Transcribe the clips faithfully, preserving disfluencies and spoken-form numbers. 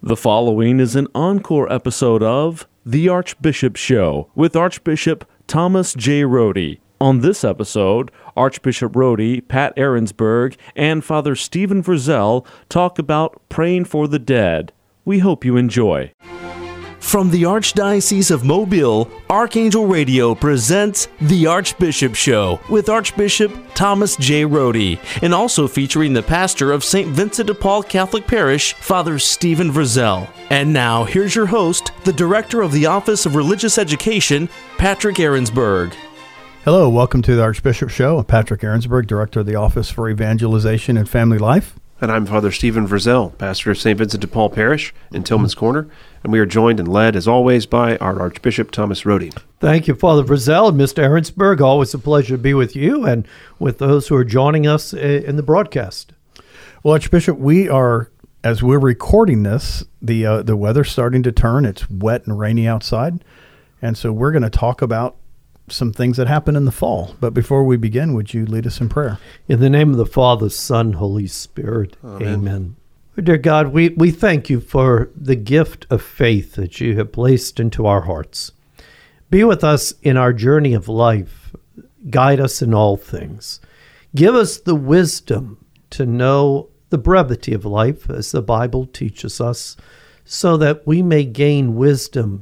The following is an encore episode of The Archbishop Show with Archbishop Thomas J. Rohde. On this episode, Archbishop Rohde, Pat Ahrensberg, and Father Stephen Frizzell talk about praying for the dead. We hope you enjoy. From the Archdiocese of Mobile, Archangel Radio presents The Archbishop Show with Archbishop Thomas J. Rohde, and also featuring the pastor of Saint Vincent de Paul Catholic Parish, Father Stephen Frizzell. And now, here's your host, the Director of the Office of Religious Education, Patrick Ahrensberg. Hello, welcome to the Archbishop Show. I'm Patrick Ahrensberg, Director of the Office for Evangelization and Family Life. And I'm Father Stephen Frizzell, pastor of Saint Vincent de Paul Parish in Tillman's Corner, and we are joined and led, as always, by our Archbishop Thomas Rohde. Thank you, Father Frizzell and Mister Ahrensberg. Always a pleasure to be with you and with those who are joining us in the broadcast. Well, Archbishop, we are, as we're recording this, the uh, the weather's starting to turn. It's wet and rainy outside, and so we're going to talk about some things that happen in the fall. But before we begin, would you lead us in prayer? In the name of the Father, Son, Holy Spirit, amen. Amen. Dear God, we, we thank you for the gift of faith that you have placed into our hearts. Be with us in our journey of life. Guide us in all things. Give us the wisdom to know the brevity of life, as the Bible teaches us, so that we may gain wisdom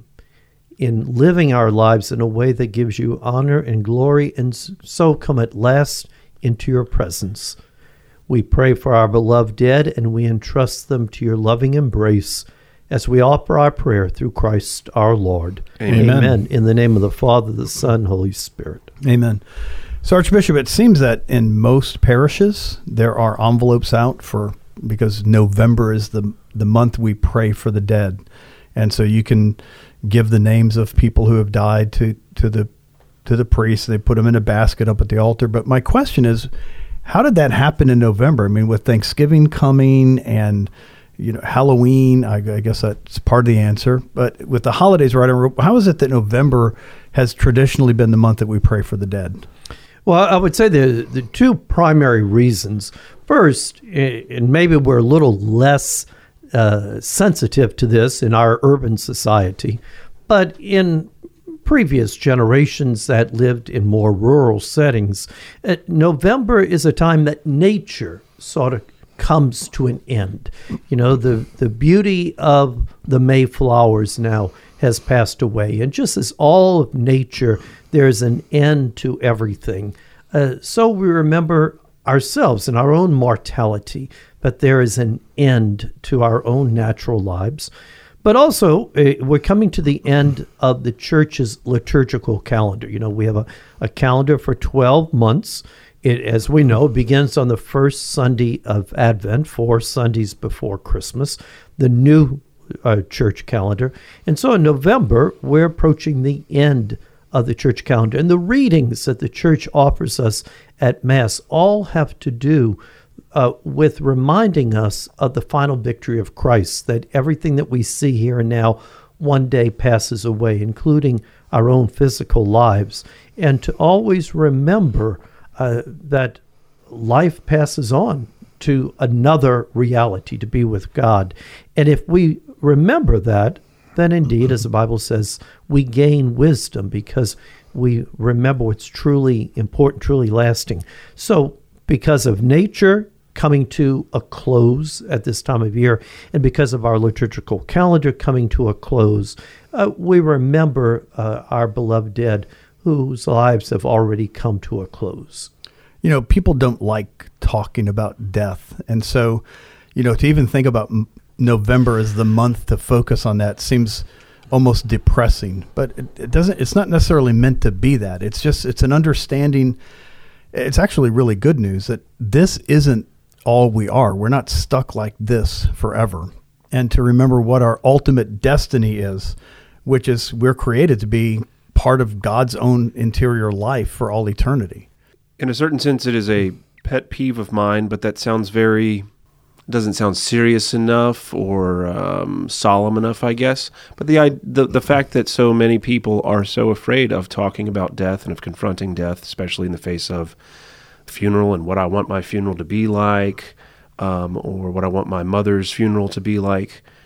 in living our lives in a way that gives you honor and glory, and so come at last into your presence. We pray for our beloved dead, and we entrust them to your loving embrace as we offer our prayer through Christ our Lord. Amen. Amen. In the name of the Father, the Son, Holy Spirit. Amen. So, Archbishop, it seems that in most parishes, there are envelopes out for, because November is the the month we pray for the dead. And so you can give the names of people who have died to, to the to the priest. They put them in a basket up at the altar. But my question is, how did that happen in November? I mean, with Thanksgiving coming and, you know, Halloween, I, I guess that's part of the answer. But with the holidays right around, how is it that November has traditionally been the month that we pray for the dead? Well, I would say the the two primary reasons. First, and maybe we're a little less Uh, sensitive to this in our urban society, but in previous generations that lived in more rural settings, uh, November is a time that nature sort of comes to an end. You know, the, the beauty of the Mayflowers now has passed away, and just as all of nature, there's an end to everything. Uh, so we remember ourselves and our own mortality, but there is an end to our own natural lives. But also, uh, we're coming to the end of the church's liturgical calendar. You know, we have a, a calendar for twelve months. It, as we know, begins on the first Sunday of Advent, four Sundays before Christmas, the new uh, church calendar. And so in November, we're approaching the end of the church calendar. And the readings that the church offers us at Mass all have to do uh, with reminding us of the final victory of Christ, that everything that we see here and now one day passes away, including our own physical lives, and to always remember uh, that life passes on to another reality, to be with God. And if we remember that, then indeed, as the Bible says, we gain wisdom because we remember what's truly important, truly lasting. So because of nature coming to a close at this time of year, and because of our liturgical calendar coming to a close, uh, we remember uh, our beloved dead whose lives have already come to a close. You know, people don't like talking about death. And so, you know, to even think about November as the month to focus on that seems almost depressing, but it, it doesn't, it's not necessarily meant to be that. It's just, it's an understanding. It's actually really good news that this isn't all we are. We're not stuck like this forever. And to remember what our ultimate destiny is, which is we're created to be part of God's own interior life for all eternity. In a certain sense, it is a pet peeve of mine, but that sounds very, doesn't sound serious enough or um, solemn enough, I guess. But the, the the fact that so many people are so afraid of talking about death and of confronting death, especially in the face of funeral and what I want my funeral to be like, um, or what I want my mother's funeral to be like,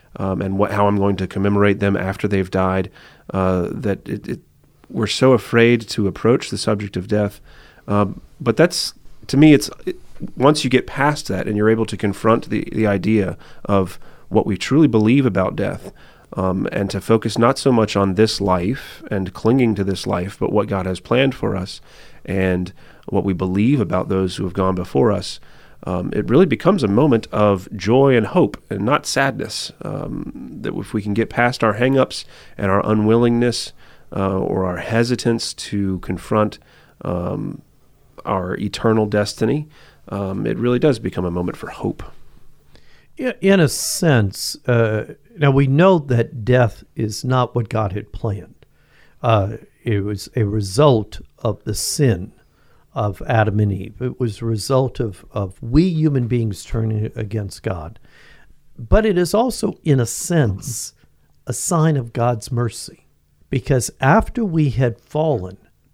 um, and what, how I'm going to commemorate them after they've died, uh, that it, it, we're so afraid to approach the subject of death. Um, but that's, to me, it's it, once you get past that and you're able to confront the, the idea of what we truly believe about death, um, and to focus not so much on this life and clinging to this life, but what God has planned for us and what we believe about those who have gone before us, um, it really becomes a moment of joy and hope and not sadness. Um, that if we can get past our hang-ups and our unwillingness uh, or our hesitance to confront um, our eternal destiny, um, it really does become a moment for hope. In a sense, uh, now we know that death is not what God had planned. Uh, it was a result of the sin of Adam and Eve. It was a result of, of we human beings turning against God. But it is also, in a sense, a sign of God's mercy. Because after we had fallen,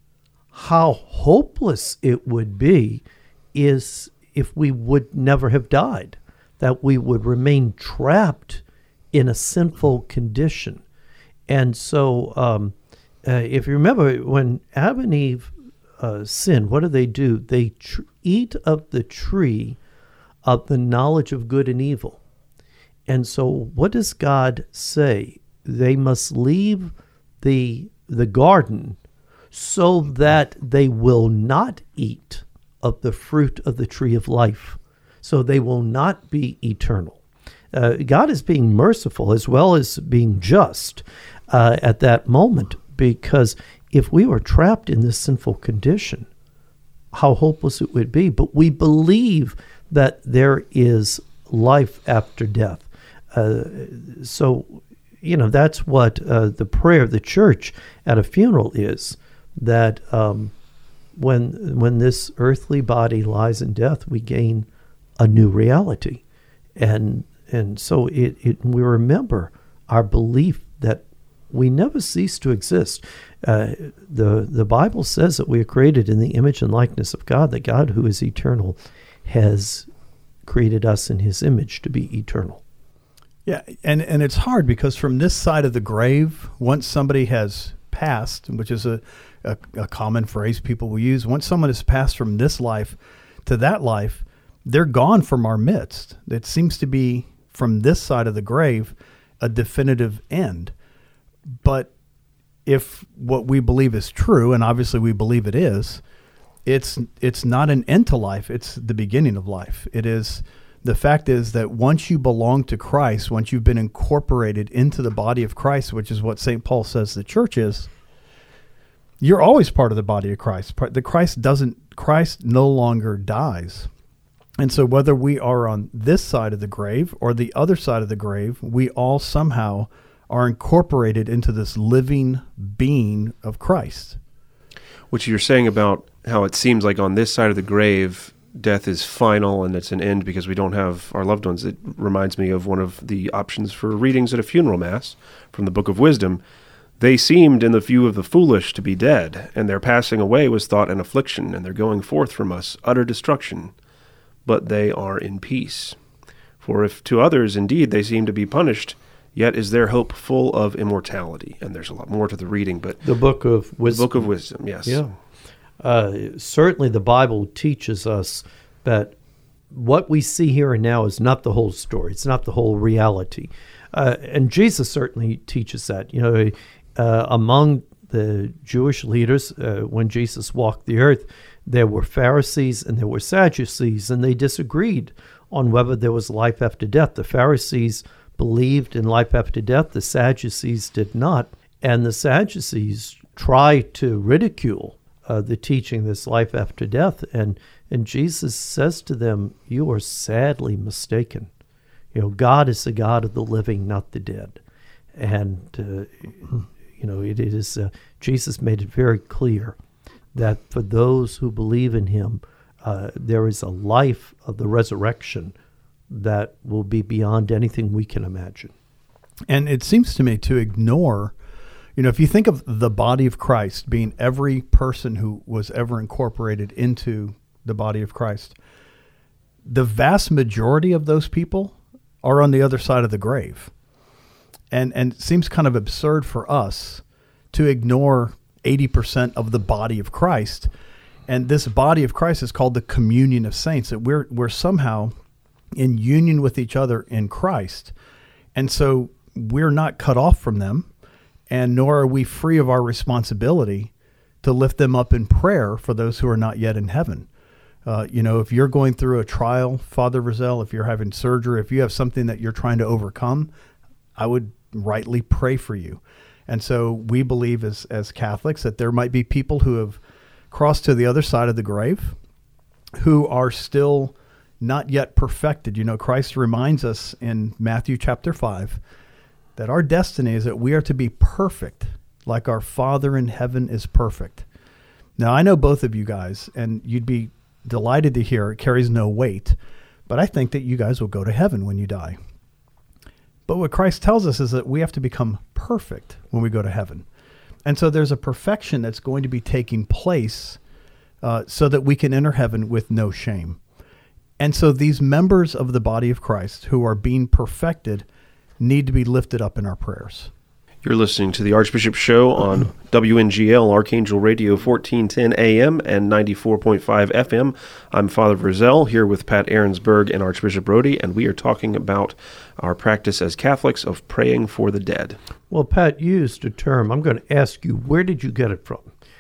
how hopeless it would be is if we would never have died, that we would remain trapped in a sinful condition. And so um, uh, if you remember, when Adam and Eve uh, sinned, what do they do? They tr- eat of the tree of the knowledge of good and evil. And so what does God say? They must leave the the garden so that they will not eat of the fruit of the tree of life, so they will not be eternal. Uh, God is being merciful as well as being just uh, at that moment, because if we were trapped in this sinful condition, how hopeless it would be. But we believe that there is life after death. Uh, so, you know, that's what uh, the prayer of the church at a funeral is, that um, when when this earthly body lies in death, we gain a new reality. And and so it, it we remember our belief that we never cease to exist. Uh, the the Bible says that we are created in the image and likeness of God, that God, who is eternal, has created us in his image to be eternal. Yeah, and, and it's hard because from this side of the grave, once somebody has passed, which is a, a, a common phrase people will use, once someone has passed from this life to that life, they're gone from our midst. It seems to be, from this side of the grave, a definitive end. But if what we believe is true, and obviously we believe it is, it's it's not an end to life, it's the beginning of life. It is, the fact is that once you belong to Christ, once you've been incorporated into the body of Christ, which is what Saint Paul says the church is, you're always part of the body of Christ. The Christ doesn't, Christ no longer dies. And so whether we are on this side of the grave or the other side of the grave, we all somehow are incorporated into this living being of Christ. What you're saying about how it seems like on this side of the grave, death is final and it's an end because we don't have our loved ones. It reminds me of one of the options for readings at a funeral mass from the Book of Wisdom. They seemed in the view of the foolish to be dead, and their passing away was thought an affliction, and their going forth from us utter destruction. But they are in peace. For if to others indeed they seem to be punished, yet is their hope full of immortality. And there's a lot more to the reading, but the Book of Wisdom. The Book of Wisdom, yes. Yeah. Uh, certainly the Bible teaches us that what we see here and now is not the whole story. It's not the whole reality. Uh, and Jesus certainly teaches that. You know, uh, among the Jewish leaders, uh, when Jesus walked the earth, there were Pharisees and there were Sadducees, and they disagreed on whether there was life after death. The Pharisees believed in life after death. The Sadducees did not. And the Sadducees tried to ridicule uh, the teaching, this life after death. And, and Jesus says to them, you are sadly mistaken. You know, God is the God of the living, not the dead. And, uh, you know, it, it is, uh, Jesus made it very clear that for those who believe in him, uh, there is a life of the resurrection that will be beyond anything we can imagine. And it seems to me to ignore, you know, if you think of the body of Christ being every person who was ever incorporated into the body of Christ, the vast majority of those people are on the other side of the grave. And, and it seems kind of absurd for us to ignore eighty percent of the body of Christ. And this body of Christ is called the communion of saints, that we're, we're somehow in union with each other in Christ. And so we're not cut off from them, and nor are we free of our responsibility to lift them up in prayer for those who are not yet in heaven. Uh, you know, if you're going through a trial, Father Rizal, if you're having surgery, if you have something that you're trying to overcome, I would rightly pray for you. And so we believe as, as Catholics that there might be people who have crossed to the other side of the grave who are still not yet perfected. You know, Christ reminds us in Matthew chapter five that our destiny is that we are to be perfect like our Father in heaven is perfect. Now, I know both of you guys, and you'd be delighted to hear it carries no weight, but I think that you guys will go to heaven when you die. But what Christ tells us is that we have to become perfect when we go to heaven. And so there's a perfection that's going to be taking place uh, so that we can enter heaven with no shame. And so these members of the body of Christ who are being perfected need to be lifted up in our prayers. You're listening to the Archbishop Show on W N G L, Archangel Radio, fourteen ten A M and ninety-four point five F M. I'm Father Rizal here with Pat Ahrensberg and Archbishop Rohde, and we are talking about our practice as Catholics of praying for the dead. Well, Pat used a term. I'm going to ask you, where did you get it from?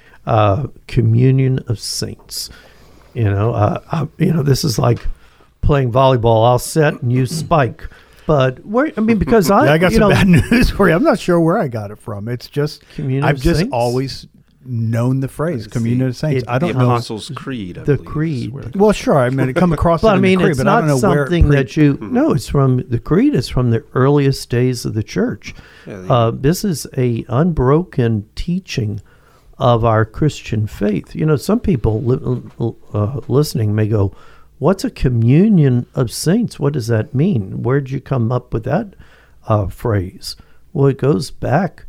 Uh, communion of saints. You know, uh, I, you know, this is like playing volleyball. I'll set and you spike. But where, I mean, because I, yeah, I got you some know, bad news for you. I'm not sure where I got it from. It's just, Communion I've of just Saints? always known the phrase communion of saints. it- I don't the know. Apostles' Creed, I The believe, is creed. where it Well, sure. I mean, it come across But it I in mean, the creed, it's but I not don't know where. something pre- that you. No, it's from the creed. Is from the earliest days of the church. Yeah, the- Uh, this is a unbroken teaching of our Christian faith. You know, some people li- uh, listening may go, "What's a communion of saints? What does that mean? Where'd you come up with that uh, phrase?" Well, it goes back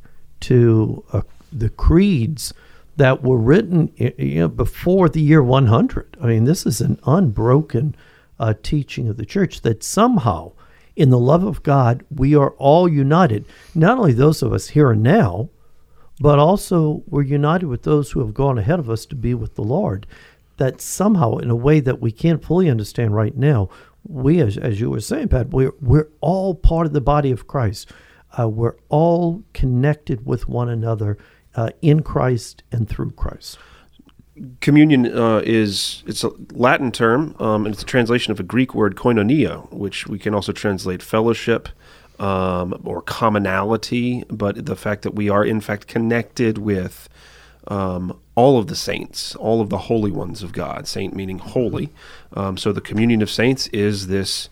to uh, the creeds that were written, you know, before the year one hundred. I mean, this is an unbroken uh, teaching of the church that somehow, in the love of God, we are all united. Not only those of us here and now, but also we're united with those who have gone ahead of us to be with the Lord. That somehow, in a way that we can't fully understand right now, we, as, as you were saying, Pat, we're, we're all part of the body of Christ. Uh, we're all connected with one another uh, in Christ and through Christ. Communion uh, is, it's a Latin term, um, and it's a translation of a Greek word, koinonia, which we can also translate fellowship um, or commonality, but the fact that we are, in fact, connected with um, all of the saints, all of the holy ones of God, saint meaning holy. Um, so the communion of saints is this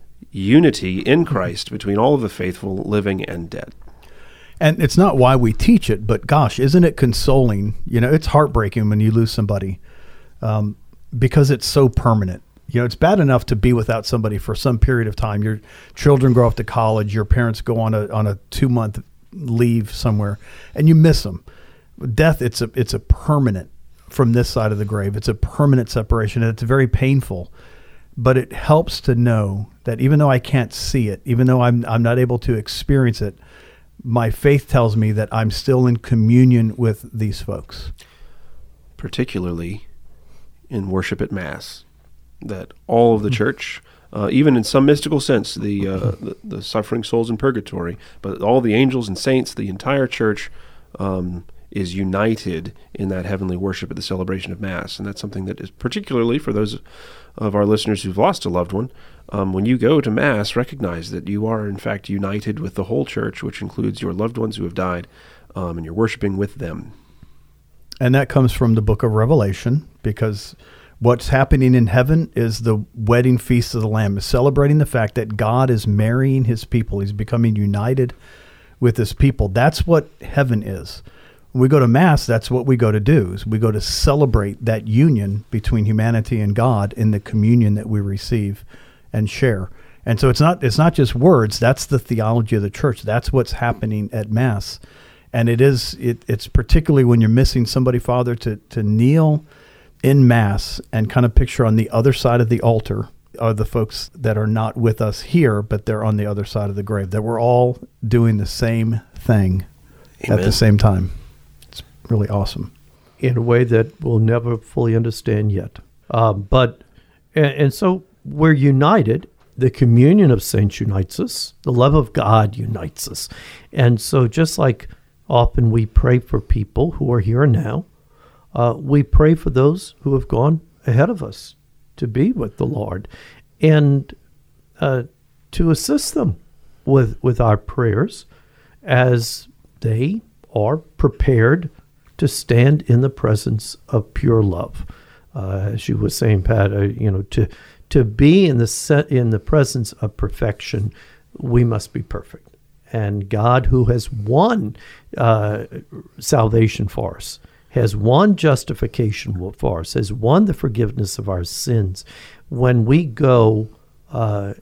unity in Christ between all of the faithful, living and dead. And it's not why we teach it, but gosh, isn't it consoling? You know, it's heartbreaking when you lose somebody um, because it's so permanent. You know, it's bad enough to be without somebody for some period of time. Your children go off to college, your parents go on a on a two month leave somewhere, and you miss them. Death, it's a it's a permanent from this side of the grave. It's a permanent separation, and it's very painful. But it helps to know that even though I can't see it, even though I'm I'm not able to experience it, my faith tells me that I'm still in communion with these folks. Particularly in worship at Mass, that all of the church, uh, even in some mystical sense, the, uh, the the suffering souls in purgatory, but all the angels and saints, the entire church um, is united in that heavenly worship at the celebration of Mass. And that's something that is particularly for those of our listeners who've lost a loved one. Um, when you go to Mass, recognize that you are, in fact, united with the whole church, which includes your loved ones who have died, um, and you're worshiping with them. And that comes from the book of Revelation, because what's happening in heaven is the wedding feast of the Lamb, is celebrating the fact that God is marrying his people. He's becoming united with his people. That's what heaven is. When we go to Mass, that's what we go to do. Is we go to celebrate that union between humanity and God in the communion that we receive and share. And so it's not it's not just words. That's the theology of the church. That's what's happening at Mass. And it is it, it's particularly when you're missing somebody, Father, to to kneel in Mass and kind of picture on the other side of the altar are the folks that are not with us here, but they're on the other side of the grave, that we're all doing the same thing Amen. at the same time. It's really awesome. In a way that we'll never fully understand yet. Uh, but, and, and so we're united. The communion of saints unites us. The love of God unites us. And so just like often we pray for people who are here now, uh, we pray for those who have gone ahead of us to be with the Lord and uh, to assist them with, with our prayers as they are prepared to stand in the presence of pure love. Uh, as you were saying, Pat, uh, you know, to to be in the set, in the presence of perfection, we must be perfect. And God, who has won uh, salvation for us, has won justification for us, has won the forgiveness of our sins. When we go uh,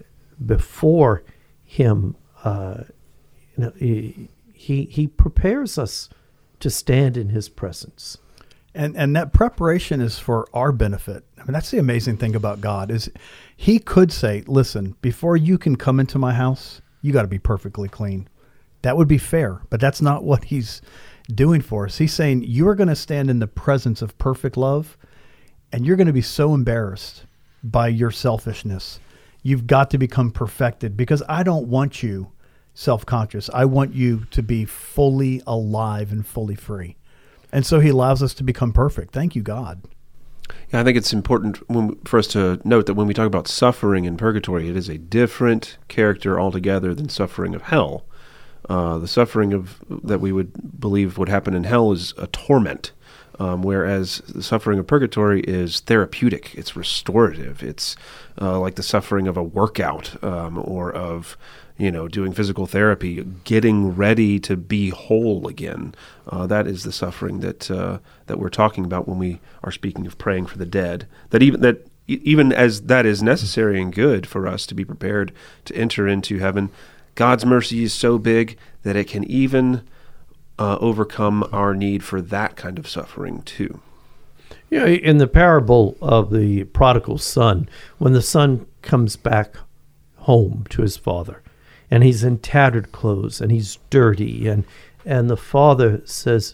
before Him, uh, you know, he, he he prepares us to stand in His presence. And and that preparation is for our benefit. I mean, that's the amazing thing about God is He could say, listen, before you can come into my house, you got to be perfectly clean. That would be fair, but that's not what He's doing for us. He's saying you are going to stand in the presence of perfect love, and you're going to be so embarrassed by your selfishness. You've got to become perfected because I don't want you self-conscious. I want you to be fully alive and fully free. And so He allows us to become perfect. Thank you, God. Yeah, I think it's important when, for us to note that when we talk about suffering in purgatory, it is a different character altogether than suffering of hell. Uh, the suffering of that we would believe would happen in hell is a torment, um, whereas the suffering of purgatory is therapeutic. It's restorative. It's uh, like the suffering of a workout um, or of you know, doing physical therapy, getting ready to be whole again. Uh, that is the suffering that uh, that we're talking about when we are speaking of praying for the dead. That even that even as that is necessary and good for us to be prepared to enter into heaven, God's mercy is so big that it can even uh, overcome our need for that kind of suffering too. Yeah, in the parable of the prodigal son, when the son comes back home to his father, and he's in tattered clothes, and he's dirty, and and the father says,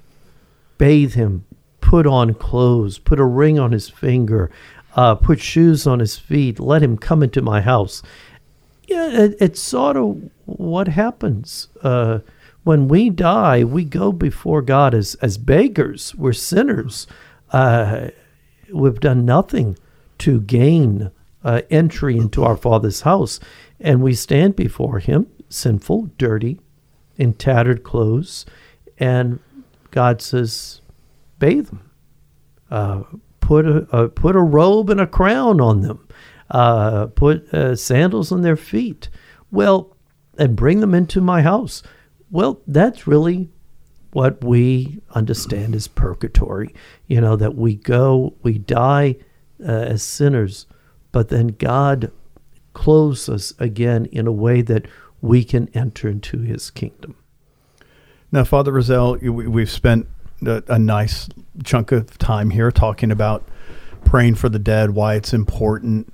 bathe him, put on clothes, put a ring on his finger, uh, put shoes on his feet, let him come into my house. Yeah, it, it's sort of what happens. Uh, when we die, we go before God as, as beggars. We're sinners. Uh, we've done nothing to gain uh, entry into our Father's house. And we stand before Him, sinful, dirty, in tattered clothes. And God says, bathe them. Uh, put a uh, put a robe and a crown on them. Uh, put uh, sandals on their feet. Well, and bring them into my house. Well, that's really what we understand as purgatory. You know, that we go, we die uh, as sinners, but then God clothes us again in a way that we can enter into His kingdom. Now, Father Rozelle, we, we've spent a, a nice chunk of time here talking about praying for the dead, why it's important.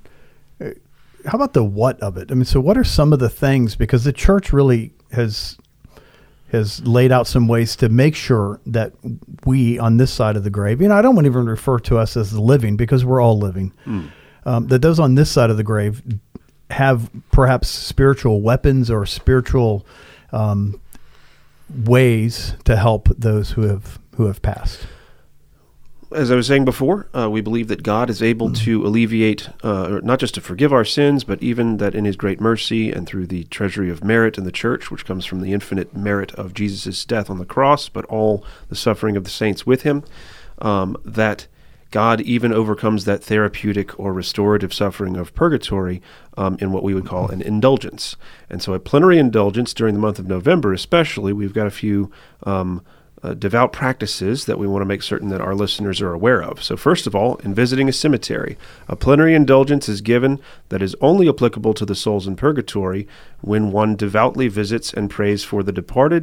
How about the what of it? I mean, so what are some of the things, because the church really has has laid out some ways to make sure that we on this side of the grave, you know, I don't want to even refer to us as living because we're all living, mm. um, that those on this side of the grave have perhaps spiritual weapons or spiritual um, ways to help those who have who have passed. As I was saying before, uh, we believe that God is able mm-hmm. to alleviate, uh, not just to forgive our sins, but even that in His great mercy and through the treasury of merit in the church, which comes from the infinite merit of Jesus' death on the cross, but all the suffering of the saints with Him, um, that God even overcomes that therapeutic or restorative suffering of purgatory um, in what we would call an indulgence. And so a plenary indulgence during the month of November especially, we've got a few um, uh, devout practices that we want to make certain that our listeners are aware of. So first of all, in visiting a cemetery, a plenary indulgence is given that is only applicable to the souls in purgatory when one devoutly visits and prays for the departed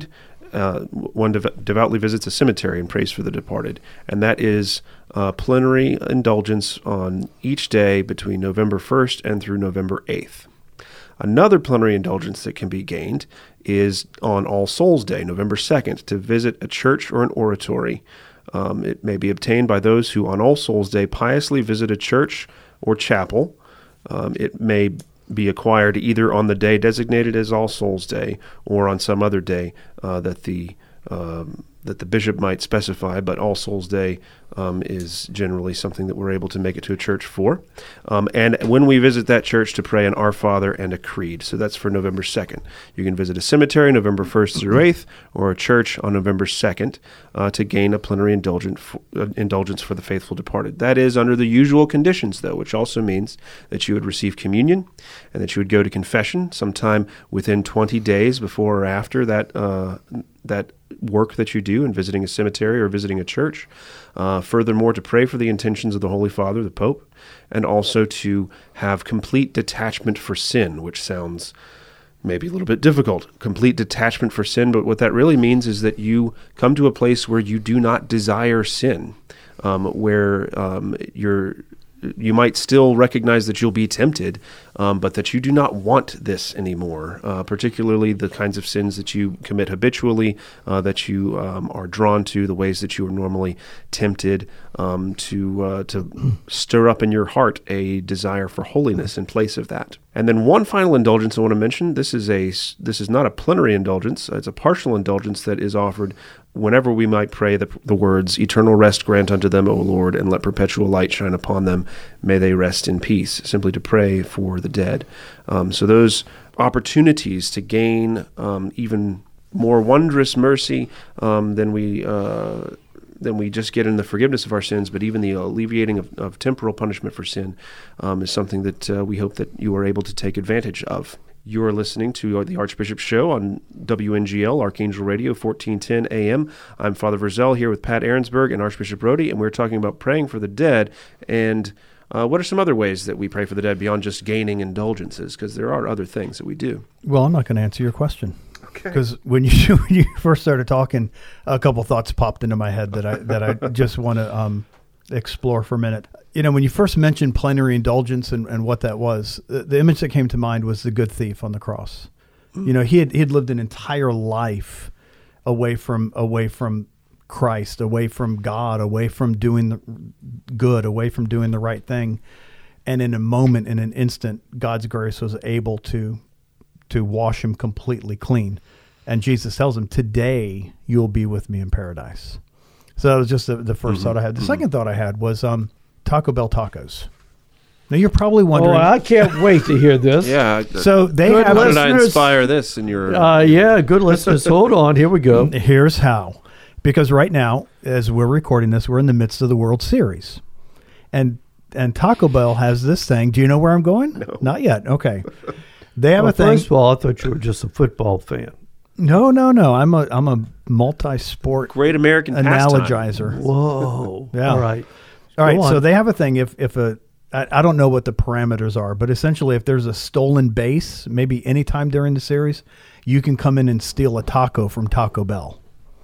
uh, one dev- devoutly visits a cemetery and prays for the departed. And that is uh, plenary indulgence on each day between November first and through November eighth. Another plenary indulgence that can be gained is on All Souls Day, November second, to visit a church or an oratory. Um, it may be obtained by those who on All Souls Day piously visit a church or chapel. Um, it may be acquired either on the day designated as All Souls Day or on some other day uh, that the um, that the bishop might specify, but All Souls Day um, is generally something that we're able to make it to a church for. Um, and when we visit that church, to pray an Our Father and a Creed. So that's for November second. You can visit a cemetery November first through eighth, or a church on November second uh, to gain a plenary indulgence for, uh, indulgence for the faithful departed. That is under the usual conditions, though, which also means that you would receive communion and that you would go to confession sometime within twenty days before or after that uh, that work that you do in visiting a cemetery or visiting a church. Uh, furthermore, to pray for the intentions of the Holy Father, the Pope, and also to have complete detachment for sin, which sounds maybe a little bit difficult. Complete detachment for sin, but what that really means is that you come to a place where you do not desire sin, um, where um, you're you might still recognize that you'll be tempted, um, but that you do not want this anymore, uh, particularly the kinds of sins that you commit habitually, uh, that you um, are drawn to, the ways that you are normally tempted, um, to uh, to stir up in your heart a desire for holiness in place of that. And then one final indulgence I want to mention. This is a this is not a plenary indulgence. It's a partial indulgence that is offered whenever we might pray the, the words, "Eternal rest grant unto them, O Lord, and let perpetual light shine upon them. May they rest in peace," simply to pray for the dead. Um, so those opportunities to gain um, even more wondrous mercy um, than we uh, than we just get in the forgiveness of our sins, but even the alleviating of, of temporal punishment for sin um, is something that uh, we hope that you are able to take advantage of. You are listening to the Archbishop Show on W N G L, Archangel Radio, fourteen ten A M. I'm Father Verzel here with Pat Ahrensberg and Archbishop Rohde, and we're talking about praying for the dead. And uh, what are some other ways that we pray for the dead beyond just gaining indulgences? Because there are other things that we do. Well, I'm not going to answer your question. Okay. Because when you when you first started talking, a couple thoughts popped into my head that I that I just want to um, explore for a minute. You know, when you first mentioned plenary indulgence and, and what that was, the, the image that came to mind was the good thief on the cross. Mm. You know, he had he had lived an entire life away from away from Christ, away from God, away from doing the good, away from doing the right thing, and in a moment, in an instant, God's grace was able to to wash him completely clean. And Jesus tells him, "Today you'll be with me in paradise." So that was just the, the first mm-hmm. thought I had. The mm-hmm. second thought I had was um. Taco Bell tacos. Now you're probably wondering. Oh, I can't wait to hear this. Yeah. So they good have. How did I inspire this in your? Uh, yeah, good listeners. Hold on. Here we go. Here's how. Because right now, as we're recording this, we're in the midst of the World Series, and and Taco Bell has this thing. Do you know where I'm going? No. Not yet. Okay. They have well, a thing. First of all, I thought you were just a football fan. No, no, no. I'm a I'm a multi-sport great American analogizer. Pastime. Whoa. Yeah. All right. All right, Go on. so they have a thing. If if a, I, I don't know what the parameters are, but essentially, if there's a stolen base, maybe any time during the series, you can come in and steal a taco from Taco Bell.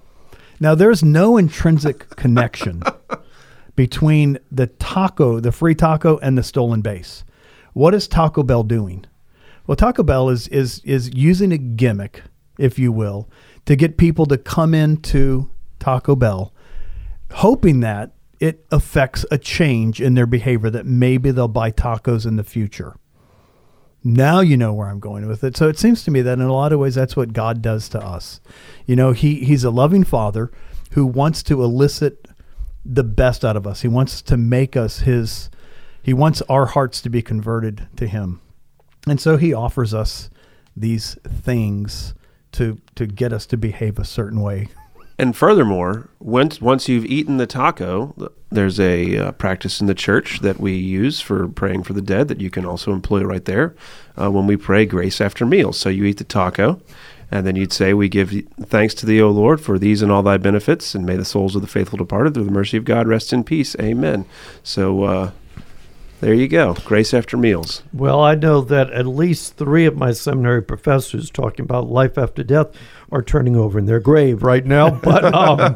Now, there's no intrinsic connection between the taco, the free taco, and the stolen base. What is Taco Bell doing? Well, Taco Bell is is is using a gimmick, if you will, to get people to come into Taco Bell, hoping that it affects a change in their behavior, that maybe they'll buy tacos in the future. Now you know where I'm going with it. So it seems to me that in a lot of ways, that's what God does to us. You know, he he's a loving Father who wants to elicit the best out of us. He wants to make us his, he wants our hearts to be converted to him. And so he offers us these things to to get us to behave a certain way. And furthermore, once once you've eaten the taco, there's a uh, practice in the church that we use for praying for the dead that you can also employ right there uh, when we pray grace after meals. So you eat the taco, and then you'd say, "We give thanks to thee, O Lord, for these and all thy benefits, and may the souls of the faithful departed through the mercy of God rest in peace. Amen." So uh, There you go. Grace after meals. Well, I know that at least three of my seminary professors talking about life after death are turning over in their grave right now, but um,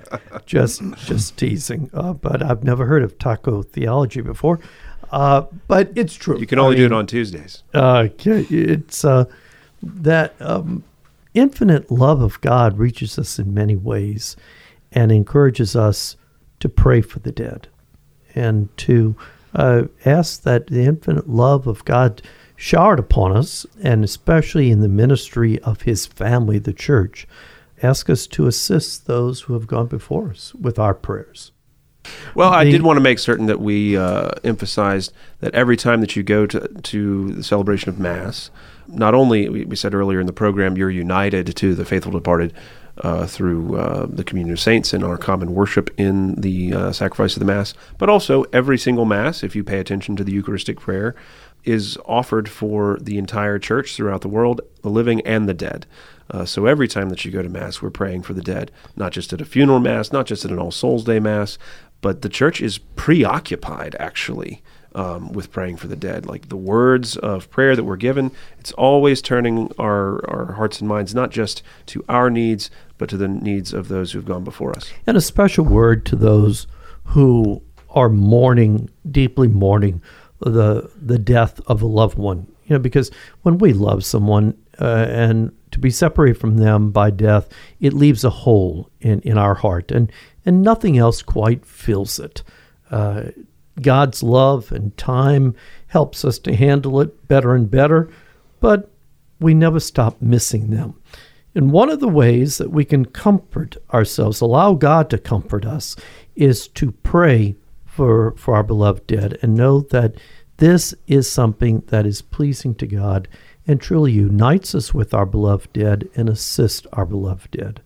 just just teasing. Uh, but I've never heard of taco theology before. Uh, but it's true. You can only I do mean, it on Tuesdays. Uh, it's uh, that um, infinite love of God reaches us in many ways and encourages us to pray for the dead and to uh, ask that the infinite love of God showered upon us, and especially in the ministry of his family, the church, ask us to assist those who have gone before us with our prayers. Well, I The- did want to make certain that we uh, emphasized that every time that you go to to the celebration of Mass, not only, we we said earlier in the program, you're united to the faithful departed uh, through uh, the communion of saints and our common worship in the uh, sacrifice of the Mass, but also every single Mass, if you pay attention to the Eucharistic prayer, is offered for the entire church throughout the world, the living and the dead. Uh, so every time that you go to Mass, we're praying for the dead, not just at a funeral Mass, not just at an All Souls Day Mass, but the church is preoccupied, actually, um, with praying for the dead. Like the words of prayer that we're given, it's always turning our, our hearts and minds not just to our needs, but to the needs of those who've gone before us. And a special word to those who are mourning, deeply mourning the the death of a loved one. You know, because when we love someone uh, and to be separated from them by death, it leaves a hole in, in our heart, and, and nothing else quite fills it. Uh, God's love and time helps us to handle it better and better, but we never stop missing them. And one of the ways that we can comfort ourselves, allow God to comfort us, is to pray for, for our beloved dead and know that this is something that is pleasing to God and truly unites us with our beloved dead and assists our beloved dead.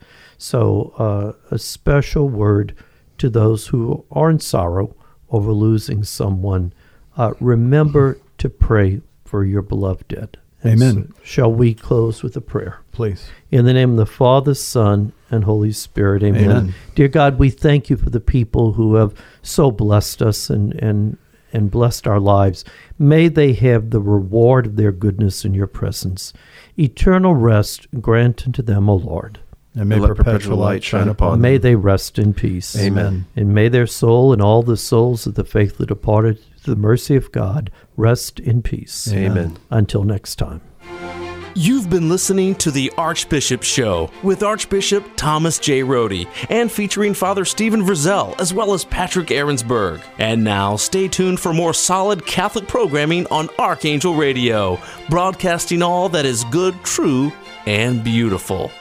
So uh, a special word to those who are in sorrow over losing someone. Uh, remember to pray for your beloved dead. And Amen. so shall we close with a prayer? Please. In the name of the Father, Son, and Holy Spirit, amen. Amen. Dear God, we thank you for the people who have so blessed us and, and, and blessed our lives. May they have the reward of their goodness in your presence. Eternal rest grant unto them, O Lord. And may And let perpetual light shine upon them. May they rest in peace. Amen. And may their soul and all the souls of the faithfully departed, through the mercy of God, rest in peace. Amen. Until next time. You've been listening to The Archbishop Show with Archbishop Thomas J. Rohde and featuring Father Stephen Verzel as well as Patrick Ahrensberg. And now stay tuned for more solid Catholic programming on Archangel Radio, broadcasting all that is good, true, and beautiful.